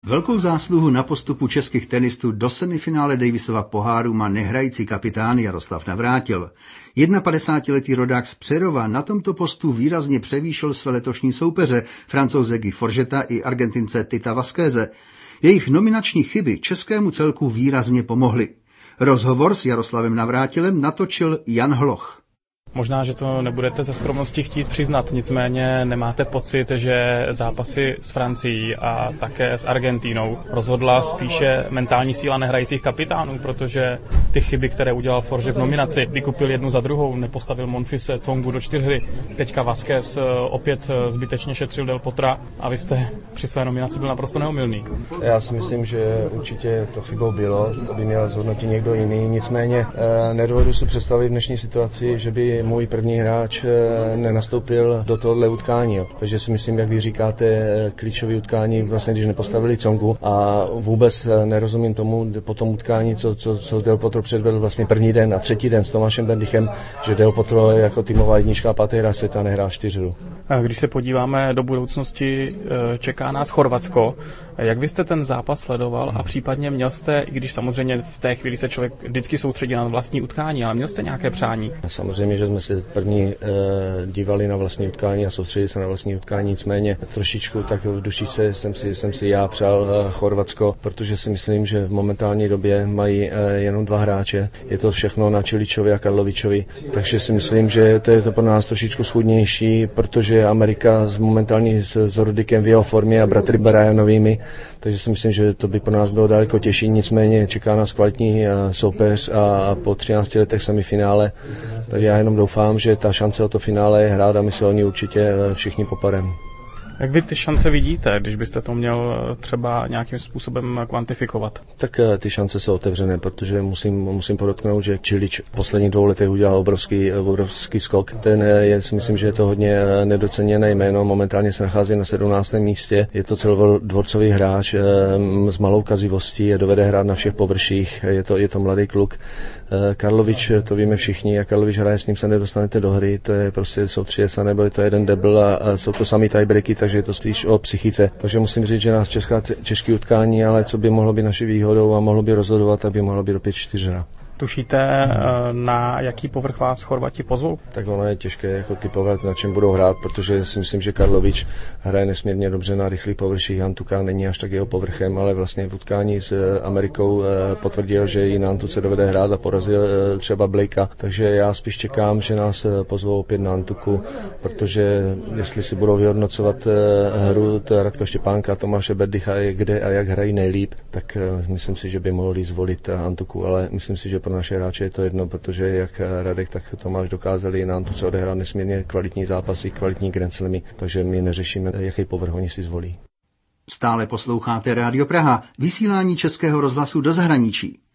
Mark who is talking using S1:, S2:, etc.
S1: Velkou zásluhu na postupu českých tenistů do semifinále Davisova poháru má nehrající kapitán Jaroslav Navrátil. 51letý rodák z Přerova na tomto postu výrazně převýšil své letošní soupeře, Francouze Guy Forgeta i Argentince Tita Vazqueze. Jejich nominační chyby českému celku výrazně pomohly. Rozhovor s Jaroslavem Navrátilem natočil Jan Hloch.
S2: Možná, že to nebudete ze skromnosti chtít přiznat, nicméně nemáte pocit, že zápasy s Francií a také s Argentínou rozhodla spíše mentální síla nehrajících kapitánů, protože ty chyby, které udělal Forget v nominaci, vykupil jednu za druhou, nepostavil Monfilse, Tsongu do 4 hry, teďka Vazquez opět zbytečně šetřil Del Potra a vy jste při své nominaci byl naprosto neomylný.
S3: Já si myslím, že určitě to chybou bylo, to by měl zhodnotit někdo jiný, nicméně nedovedu si představit v dnešní situaci, že by můj první hráč nenastoupil do tohohle utkání. Takže si myslím, jak vy říkáte, klíčové utkání, vlastně když nepostavili Tsongu a vůbec nerozumím tomu po tom utkání, co Del Potro předvedl vlastně první den a třetí den s Tomášem Bendichem, že Del Potro jako týmová jednička a pátý hráč světa nehrál 4 hru.
S2: Když se podíváme do budoucnosti, čeká nás Chorvatsko. Jak byste ten zápas sledoval a případně měl jste, i když samozřejmě v té chvíli se člověk vždycky soustředí na vlastní utkání, ale měl jste nějaké přání?
S3: Samozřejmě, že jsme se první dívali na vlastní utkání a soustředili se na vlastní utkání, nicméně trošičku tak v dušičce jsem si já přál Chorvatsko, protože si myslím, že v momentální době mají jenom 2 hráče. Je to všechno na Čiličovi a Karlovičovi, takže si myslím, že to je to pro nás trošičku schůdnější, protože Amerika momentálně s Rudikem v jeho formě a bratry Barajanovými, takže si myslím, že to by pro nás bylo daleko těžší, nicméně čeká nás kvalitní soupeř a po 13 letech semifinále, takže já jenom doufám, že ta šance o to finále je hrát a my se o ní určitě všichni popademe.
S2: Jak vy ty šance vidíte, když byste to měl třeba nějakým způsobem kvantifikovat?
S3: Tak ty šance jsou otevřené, protože musím podotknout, že Čilič v posledních 2 letech udělal obrovský skok. Ten je, si myslím, že je to hodně nedoceněné jméno, momentálně se nachází na 17. místě. Je to celodvorcový hráč s malou kazivostí a dovede hrát na všech površích. Je to mladý kluk. Karlovič, to víme všichni, a Karlovič hraje, s ním se nedostanete do hry, to je prostě, jsou 3 nebo je to jeden double a jsou to samý tiebreaky, takže je to spíš o psychice. Takže musím říct, že nás české utkání, ale co by mohlo být naší výhodou a mohlo by rozhodovat, aby mohlo být opět 4 hra.
S2: Tušíte, na jaký povrch vás Chorvati pozvou?
S3: Tak ono je těžké jako typovat, na čem budou hrát, protože si myslím, že Karlovič hraje nesmírně dobře na rychlých površích. Hantuka není až tak jeho povrchem, ale vlastně v utkání s Amerikou potvrdil, že i na Hantuce dovede hrát a porazil třeba Blakea. Takže já spíš čekám, že nás pozvou opět na Hantuku, protože jestli si budou vyhodnocovat hru Radka Štěpánka, Tomáše Berdycha, kde a jak hrají nejlíp, tak myslím si, že by mohli zvolit Hantuku, ale myslím si, že pro naše hráče je to jedno, protože jak Radek, tak Tomáš dokázali nám to, co odehrát nesmírně kvalitní zápasy, kvalitní Grand Slamy, takže my neřešíme, jaký povrch oni si zvolí.
S1: Stále posloucháte Rádio Praha, vysílání Českého rozhlasu do zahraničí.